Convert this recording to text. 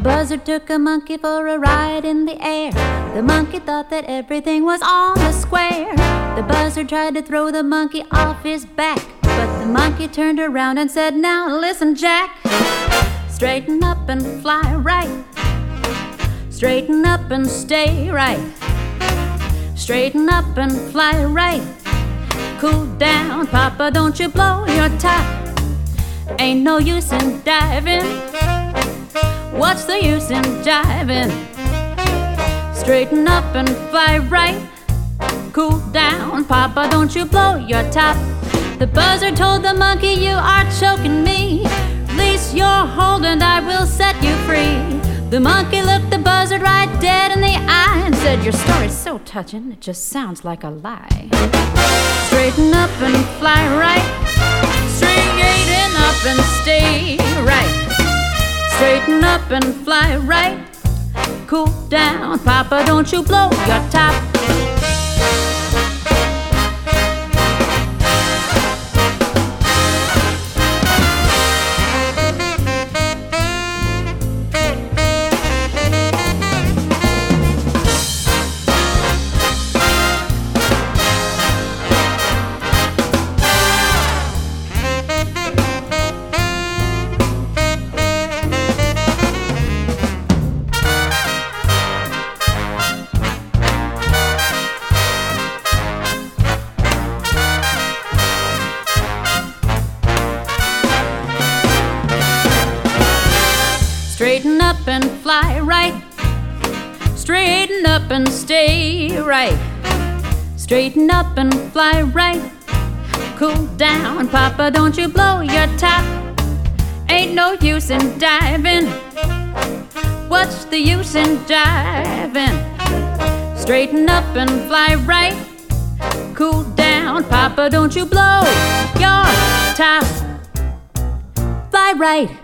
buzzard took a monkey for a ride in the air. The monkey thought that everything was on the square. The buzzard tried to throw the monkey off his back, but the monkey turned around and said, "Now listen, Jack. Straighten up and fly right. Straighten up and stay right. Straighten up and fly right. Cool down, Papa, don't you blow your top. Ain't no use in diving. What's the use in jiving? Straighten up and fly right. Cool down, Papa, don't you blow your top." The buzzard told the monkey, "You are choking me. Release your hold and I will set you free." The monkey looked the buzzard right dead in the eye and said, "Your story's so touching, it just sounds like a lie. Straighten up and fly right. Straighten up and stay right. Straighten up and fly right. Cool down, Papa, don't you blow your top." Straighten up and fly right. Straighten up and stay right. Straighten up and fly right. Cool down, Papa, don't you blow your top. Ain't no use in diving. What's the use in jiving? Straighten up and fly right. Cool down, Papa, don't you blow your top. Fly right.